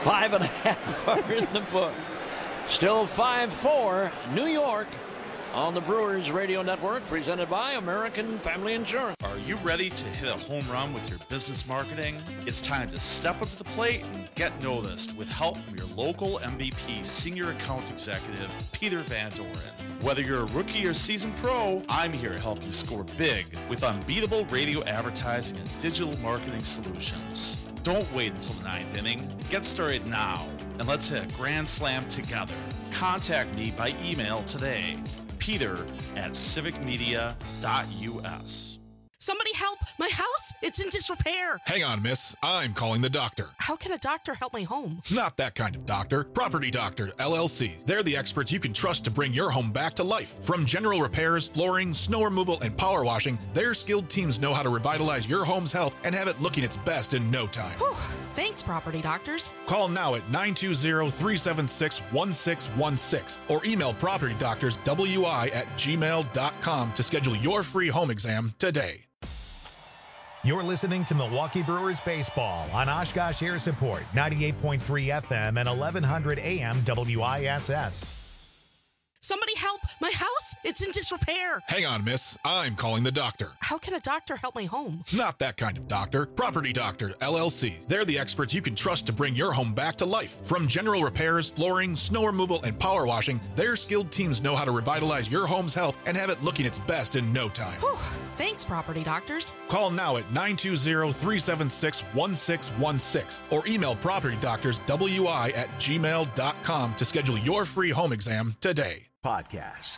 Five and a half are in the book. Still five four, New York on the Brewers Radio Network, presented by American Family Insurance. Are you ready to hit a home run with your business marketing? It's time to step up to the plate and get noticed with help from your local M V P Senior Account Executive, Peter Van Doren. Whether you're a rookie or seasoned pro, I'm here to help you score big with unbeatable radio advertising and digital marketing solutions. Don't wait until the ninth inning. Get started now, and let's hit a grand slam together. Contact me by email today. Peter at civic media dot U S. Somebody help! My house, it's in disrepair. Hang on, miss. I'm calling the doctor. How can a doctor help my home? Not that kind of doctor. Property Doctor, L L C. They're the experts you can trust to bring your home back to life. From general repairs, flooring, snow removal, and power washing, their skilled teams know how to revitalize your home's health and have it looking its best in no time. Whew. Thanks, Property Doctors. Call now at nine two zero, three seven six, one six one six or email Property Doctors W I at gmail dot com to schedule your free home exam today. You're listening to Milwaukee Brewers Baseball on Oshkosh Air Support, ninety-eight point three F M and eleven hundred A M W I S S. Somebody help! My house, it's in disrepair. Hang on, miss. I'm calling the doctor. How can a doctor help my home? Not that kind of doctor. Property Doctor, L L C. They're the experts you can trust to bring your home back to life. From general repairs, flooring, snow removal, and power washing, their skilled teams know how to revitalize your home's health and have it looking its best in no time. Whew. Thanks, Property Doctors. Call now at nine two zero, three seven six, one six one six or email Property Doctors W I at gmail dot com to schedule your free home exam today. Podcast.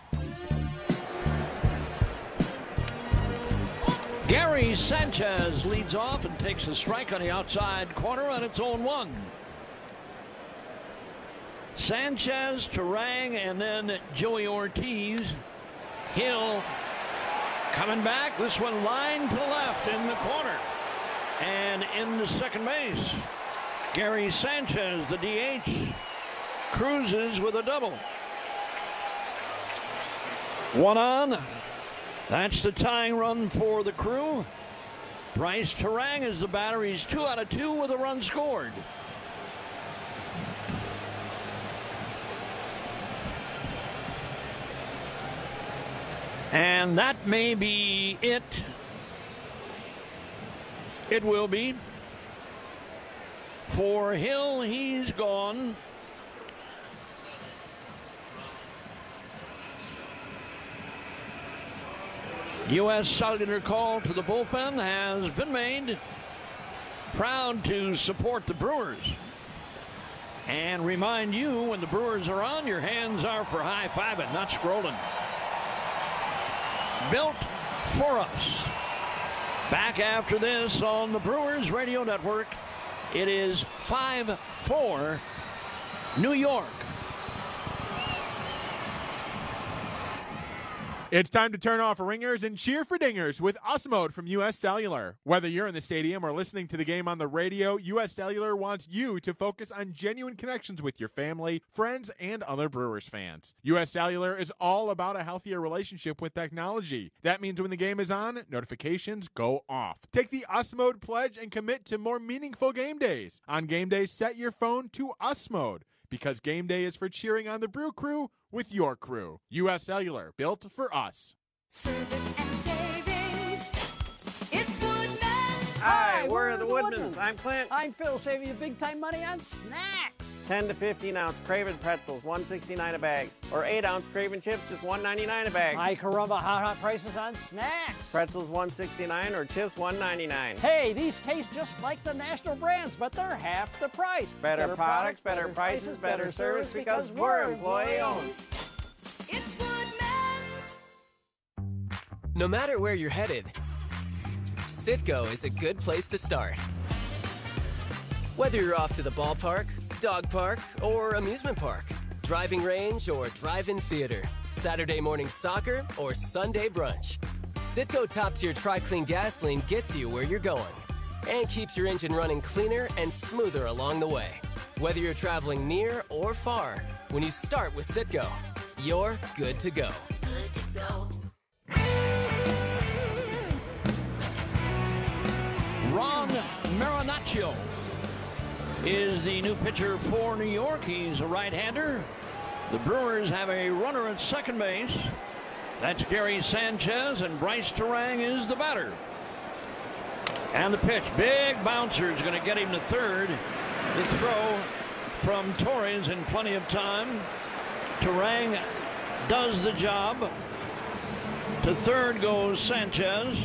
Gary Sanchez leads off and takes a strike on the outside corner, and it's oh one. Sanchez, Turang, and then Joey Ortiz. Hill coming back. This one lined to the left in the corner and into second base. Gary Sanchez, the D H, cruises with a double. One on. That's the tying run for the Crew. Bryce Turang is the batter. He's two out of two with a run scored. And that may be it. It will be. For Hill, he's gone. U S Cellular call to the bullpen has been made. Proud to support the Brewers. And remind you, when the Brewers are on, your hands are for high-fiving, not scrolling. Built for us. Back after this on the Brewers Radio Network. It is five four New York. It's time to turn off ringers and cheer for dingers with Us Mode from U S Cellular. Whether you're in the stadium or listening to the game on the radio, U S Cellular wants you to focus on genuine connections with your family, friends, and other Brewers fans. U S Cellular is all about a healthier relationship with technology. That means when the game is on, notifications go off. Take the Us Mode pledge and commit to more meaningful game days. On game days, set your phone to Us Mode, because game day is for cheering on the Brew Crew with your crew. U S Cellular, built for us. Service and savings. It's Woodman's. Hi, we're the Woodmans. I'm Clint. I'm Phil, saving you big time money on snacks. ten to fifteen ounce Craven pretzels, one sixty-nine a bag. Or eight ounce Craven chips, just one ninety-nine a bag. Hi, caramba, hot, hot prices on snacks. Pretzels, one sixty-nine, or chips, one ninety-nine. Hey, these taste just like the national brands, but they're half the price. Better, better products, better, better prices, better, better service, because, because we're employee-owned. It's Woodman's. No matter where you're headed, Citgo is a good place to start. Whether you're off to the ballpark, dog park, or amusement park, driving range or drive-in theater, Saturday morning soccer or Sunday brunch, Citgo top-tier Tri-Clean gasoline gets you where you're going and keeps your engine running cleaner and smoother along the way. Whether you're traveling near or far, when you start with Citgo, you're good to go. Good to go. Ron Marinaccio is the new pitcher for New York. He's a right-hander. The Brewers have a runner at second base. That's Gary Sanchez, and Bryce Turang is the batter. And the pitch, big bouncer, is going to get him to third. The throw from Torres in plenty of time. Turang does the job. To third goes Sanchez.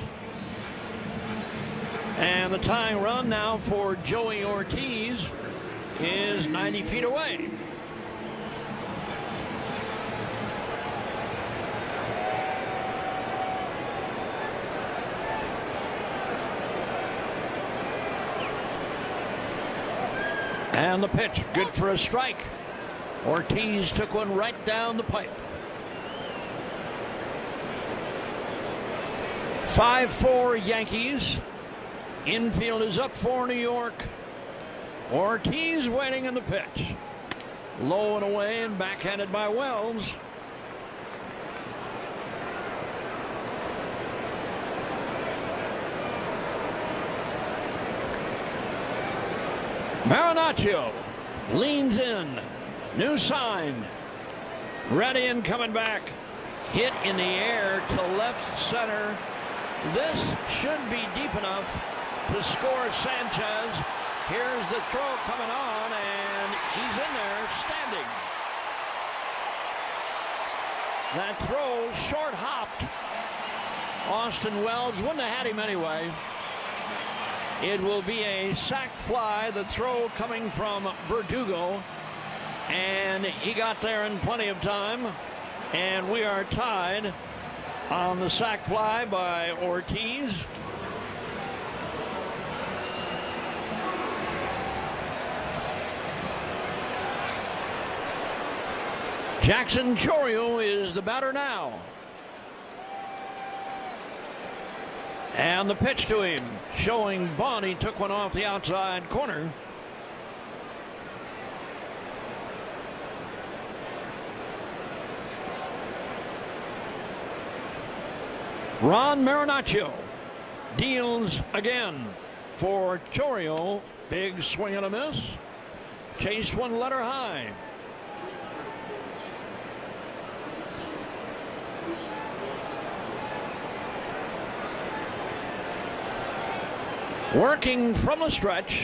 And the tying run now for Joey Ortiz is ninety feet away. And the pitch, good for a strike. Ortiz took one right down the pipe. five four Yankees. Infield is up for New York. Ortiz waiting in the pitch. Low and away and backhanded by Wells. Marinaccio leans in. New sign. Ready and coming back. Hit in the air to left center. This should be deep enough to score Sanchez. Here's the throw coming on, and he's in there standing. That throw short hopped. Austin Wells wouldn't have had him anyway. It will be a sac fly. The throw coming from Verdugo, and he got there in plenty of time, and we are tied on the sac fly by Ortiz. Jackson Chourio is the batter now. And the pitch to him, showing Vaughn. He took one off the outside corner. Ron Marinaccio deals again for Chourio. Big swing and a miss. Chased one letter high. Working from the stretch.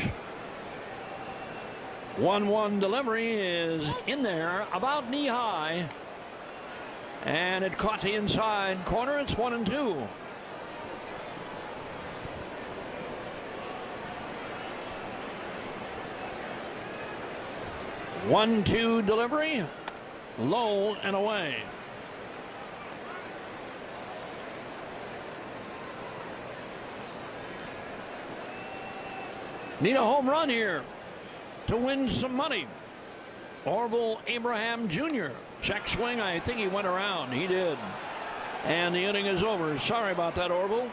one one delivery is in there, about knee high. And it caught the inside corner. It's one and two. one two delivery. Low and away. Need a home run here to win some money. Orville Abraham Junior Check swing. I think he went around. He did. And the inning is over. Sorry about that, Orville.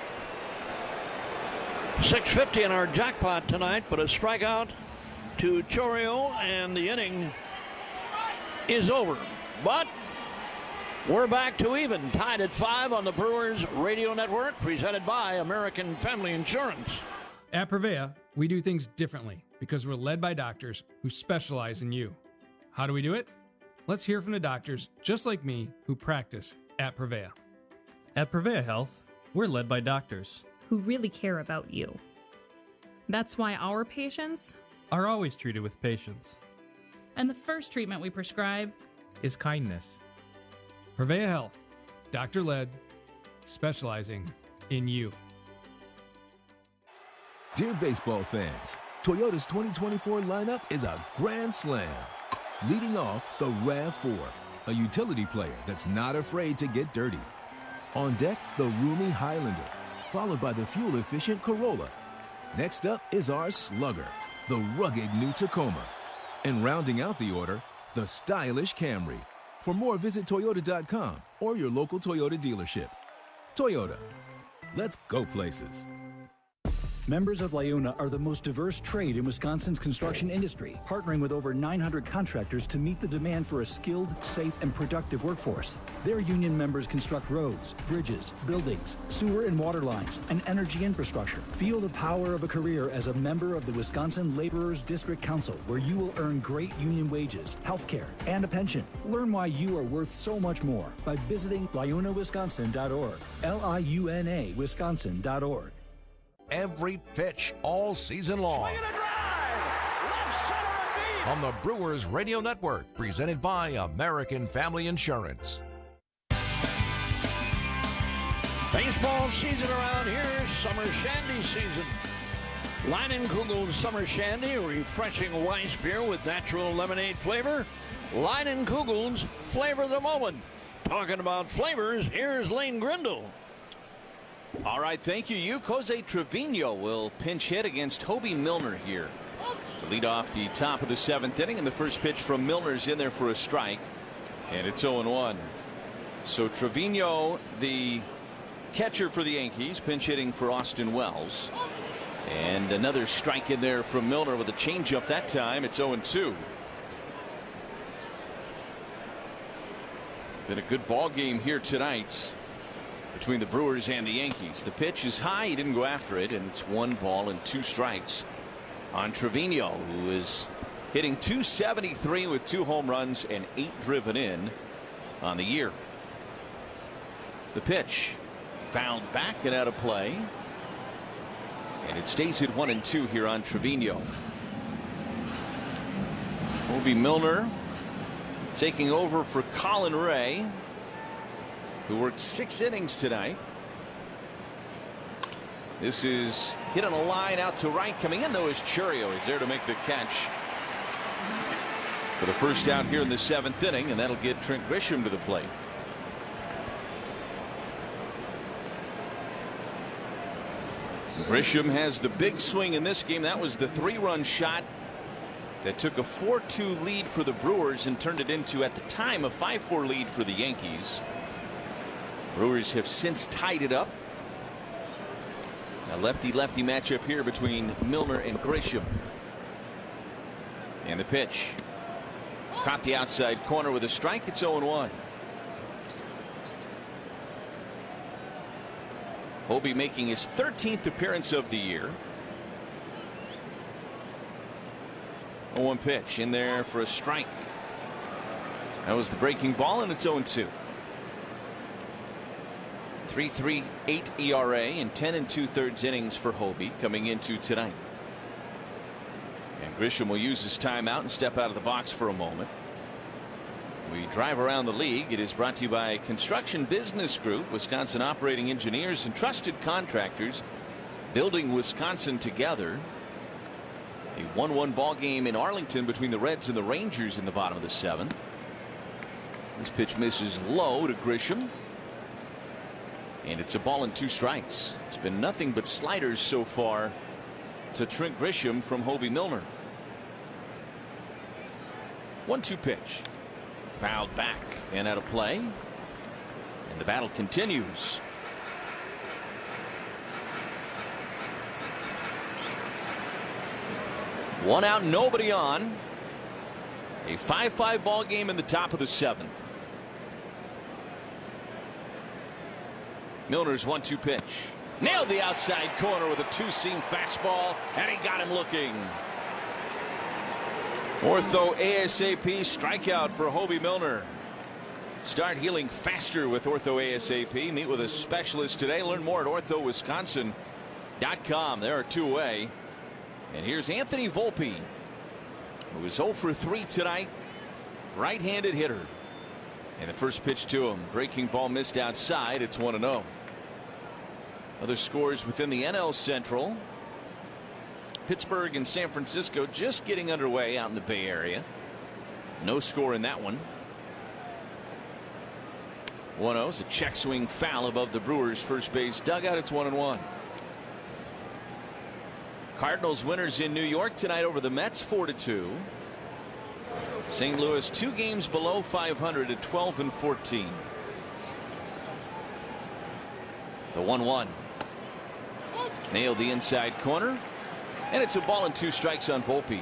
six fifty in our jackpot tonight, but a strikeout to Chourio, and the inning is over. But we're back to even, tied at five on the Brewers Radio Network, presented by American Family Insurance. At Prevea, we do things differently because we're led by doctors who specialize in you. How do we do it? Let's hear from the doctors, just like me, who practice at Prevea. At Prevea Health, we're led by doctors who really care about you. That's why our patients are always treated with patience. And the first treatment we prescribe is kindness. Prevea Health, doctor-led, specializing in you. Dear baseball fans, Toyota's twenty twenty-four lineup is a grand slam. Leading off, the RAV four, a utility player that's not afraid to get dirty. On deck, the roomy Highlander, followed by the fuel-efficient Corolla. Next up is our slugger, the rugged new Tacoma. And rounding out the order, the stylish Camry. For more, visit Toyota dot com or your local Toyota dealership. Toyota, let's go places. Members of LiUNA are the most diverse trade in Wisconsin's construction industry, partnering with over nine hundred contractors to meet the demand for a skilled, safe, and productive workforce. Their union members construct roads, bridges, buildings, sewer and water lines, and energy infrastructure. Feel the power of a career as a member of the Wisconsin Laborers District Council, where you will earn great union wages, health care, and a pension. Learn why you are worth so much more by visiting liuna wisconsin dot org. L I U N A Wisconsin dot org. Every pitch all season long on the Brewers Radio Network, presented by American Family Insurance. Baseball season around here, summer shandy season. Leinenkugel's Summer Shandy, refreshing Weiss beer with natural lemonade flavor. Leinenkugel's Flavor the Moment. Talking about flavors, here's Lane Grindle. All right, thank you. You, Jose Trevino will pinch hit against Hobie Milner here to lead off the top of the seventh inning, and the first pitch from Milner's in there for a strike, and it's oh and one. So Trevino, the catcher for the Yankees, pinch hitting for Austin Wells, and another strike in there from Milner with a changeup. That time it's oh and two. Been a good ball game here tonight between the Brewers and the Yankees. The pitch is high, he didn't go after it, and it's one ball and two strikes on Trevino, who is hitting two seventy-three with two home runs and eight driven in on the year. The pitch fouled back and out of play, and it stays at one and two here on Trevino. Hobie Milner taking over for Colin Ray, who worked six innings tonight. This is hit on a line out to right. Coming in, though, is Chourio. Is there to make the catch for the first out here in the seventh inning, and that'll get Trent Grisham to the plate. Grisham has the big swing in this game. That was the three-run shot that took a four two lead for the Brewers and turned it into, at the time, a five four lead for the Yankees. Brewers have since tied it up. A lefty-lefty matchup here between Milner and Grisham. And the pitch caught the outside corner with a strike. It's oh and one. Hobie making his thirteenth appearance of the year. oh one pitch in there for a strike. That was the breaking ball, and it's oh and two. three point three eight E R A and ten and two thirds innings for Hobie coming into tonight. And Grisham will use his timeout and step out of the box for a moment. We drive around the league. It is brought to you by Construction Business Group, Wisconsin operating engineers and trusted contractors, building Wisconsin together. A one one ball game in Arlington between the Reds and the Rangers in the bottom of the seventh. This pitch misses low to Grisham, and it's a ball and two strikes. It's been nothing but sliders so far to Trent Grisham from Hobie Milner. one two pitch. Fouled back and out of play. And the battle continues. One out, nobody on. A five five ball game in the top of the seventh. Milner's one two pitch. Nailed the outside corner with a two-seam fastball, and he got him looking. Ortho ASAP strikeout for Hobie Milner. Start healing faster with Ortho ASAP. Meet with a specialist today. Learn more at ortho wisconsin dot com. There are two away. And here's Anthony Volpe, who is oh for three tonight. Right-handed hitter. And the first pitch to him. Breaking ball missed outside. It's one and oh. Other scores within the N L Central. Pittsburgh and San Francisco just getting underway out in the Bay Area. No score in that one. one oh is a check swing foul above the Brewers' first base dugout. It's one and one. Cardinals winners in New York tonight over the Mets four to two. Saint Louis two games below five hundred at twelve and fourteen. The one one. Nailed the inside corner. And it's a ball and two strikes on Volpe.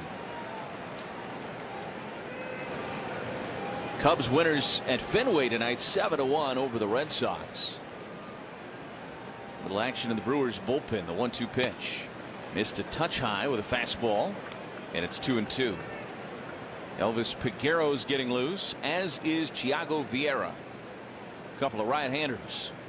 Cubs winners at Fenway tonight, seven to one over the Red Sox. Little action in the Brewers bullpen. The one two pitch. Missed a touch high with a fastball. And it's two and two. Elvis Peguero's getting loose, as is Thiago Vieira. A couple of right-handers.